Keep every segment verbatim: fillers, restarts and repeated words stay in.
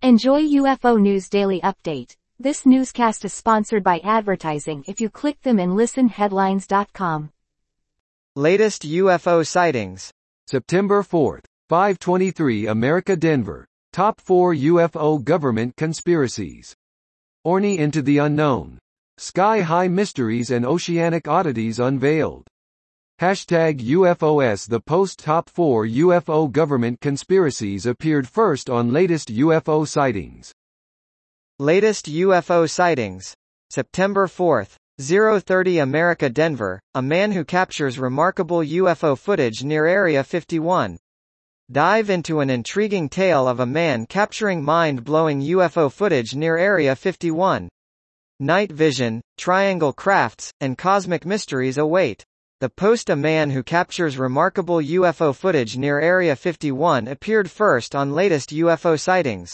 Enjoy U F O News Daily Update. This newscast is sponsored by advertising if you click them and listen headlines dot com. Latest U F O sightings. September fourth, five twenty-three America Denver. Top four U F O government conspiracies. Orny into the unknown. Sky-high mysteries and oceanic oddities unveiled. Hashtag U F O S. The post top four U F O government conspiracies appeared first on latest U F O sightings. Latest U F O sightings. September fourth, zero thirty America Denver, a man who captures remarkable U F O footage near Area fifty-one. Dive into an intriguing tale of a man capturing mind-blowing U F O footage near Area fifty-one. Night vision, triangle crafts, and cosmic mysteries await. The post "A man who captures remarkable U F O footage near Area fifty-one" appeared first on latest U F O sightings.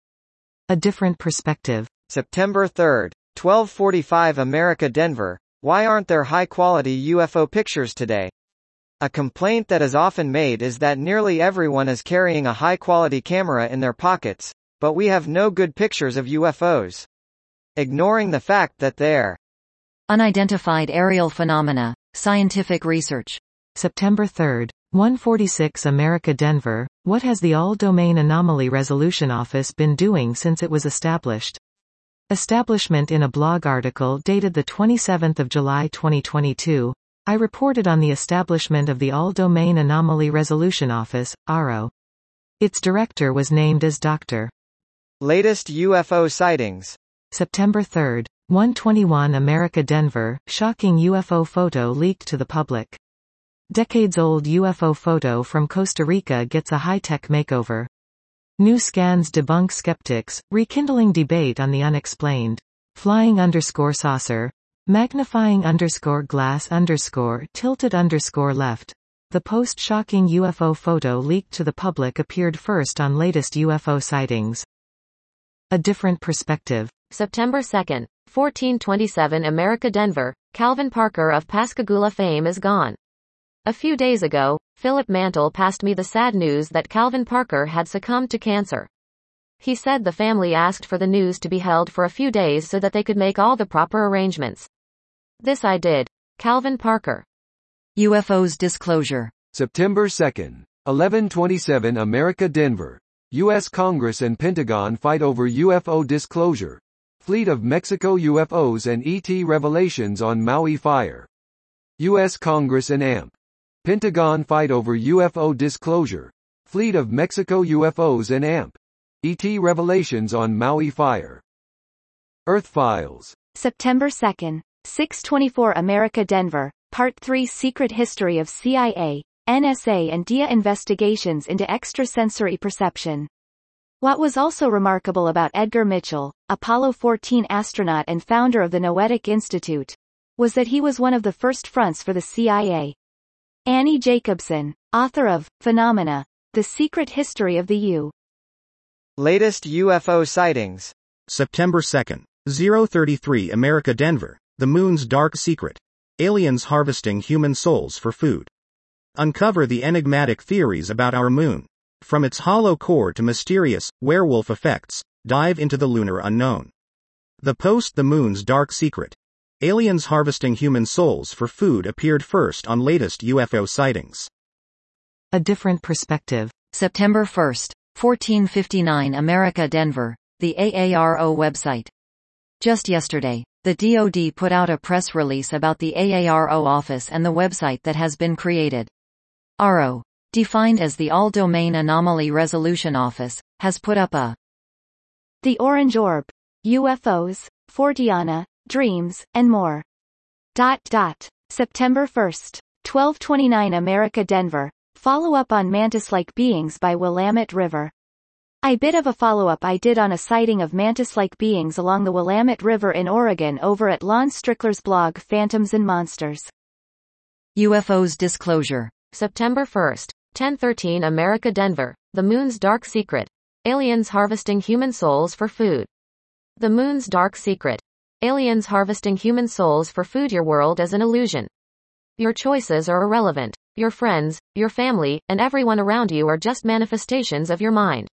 A different perspective. September third, twelve forty-five America Denver, why aren't there high-quality U F O pictures today? A complaint that is often made is that nearly everyone is carrying a high-quality camera in their pockets, but we have no good pictures of U F Os. Ignoring the fact that they're unidentified aerial phenomena. Scientific research. September third, one forty-six America Denver, what has the All-Domain Anomaly Resolution Office been doing since it was established? Establishment. In a blog article dated the twenty-seventh of July twenty twenty-two, I reported on the establishment of the All-Domain Anomaly Resolution Office, A R O. Its director was named as Doctor Latest U F O sightings. September third, one twenty-one America Denver, shocking U F O photo leaked to the public. Decades-old U F O photo from Costa Rica gets a high-tech makeover. New scans debunk skeptics, rekindling debate on the unexplained. Flying underscore saucer. Magnifying underscore glass underscore tilted underscore left. The post-shocking U F O photo leaked to the public appeared first on latest U F O sightings. A different perspective. September second, fourteen twenty-seven America Denver, Calvin Parker of Pascagoula fame is gone. A few days ago, Philip Mantle passed me the sad news that Calvin Parker had succumbed to cancer. He said the family asked for the news to be held for a few days so that they could make all the proper arrangements. This I did. Calvin Parker. U F Os disclosure. September second, eleven twenty-seven America Denver. U S Congress and Pentagon fight over U F O disclosure. Fleet of Mexico U F Os and E T revelations on Maui fire. U S Congress and A M P. Pentagon fight over U F O disclosure. Fleet of Mexico U F Os and A M P. E T revelations on Maui fire. Earth Files. September second, six twenty-four America Denver, Part three Secret History of C I A, N S A and D I A Investigations into Extrasensory Perception. What was also remarkable about Edgar Mitchell, Apollo fourteen astronaut and founder of the Noetic Institute, was that he was one of the first fronts for the C I A. Annie Jacobson, author of Phenomena, The Secret History of the U. Latest U F O sightings. September second, zero thirty-three America Denver, the moon's dark secret. Aliens harvesting human souls for food. Uncover the enigmatic theories about our moon. From its hollow core to mysterious, werewolf effects, dive into the lunar unknown. The post "The Moon's Dark Secret. Aliens harvesting human souls for food" appeared first on latest U F O sightings. A different perspective. September first, fourteen fifty-nine America Denver, the A A R O website. Just yesterday, the D O D put out a press release about the A A R O office and the website that has been created. A R O, defined as the All-Domain Anomaly Resolution Office, has put up a The Orange Orb, U F Os, Forteana, Dreams, and more. Dot dot. September first, twelve twenty-nine America Denver, follow-up on mantis-like beings by Willamette River. I bit of a follow-up I did on a sighting of mantis-like beings along the Willamette River in Oregon over at Lon Strickler's blog Phantoms and Monsters. U F Os disclosure. September first, ten thirteen America Denver, the moon's dark secret. Aliens harvesting human souls for food. The moon's dark secret. Aliens harvesting human souls for food. Your world is an illusion. Your choices are irrelevant. Your friends, your family, and everyone around you are just manifestations of your mind.